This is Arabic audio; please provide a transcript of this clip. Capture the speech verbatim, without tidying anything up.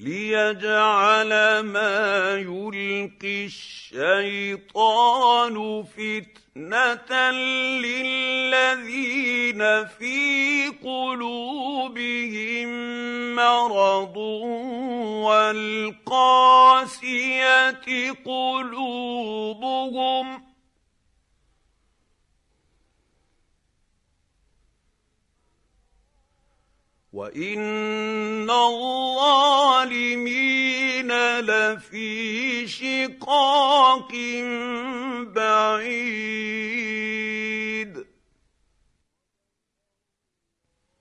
ليجعل ما يلقي الشيطان فتنة للذين في قلوبهم مرض والقاسية قلوبهم وَإِنَّ الظَّالِمِينَ لَفِي شِقَاقٍ بَعِيدٍ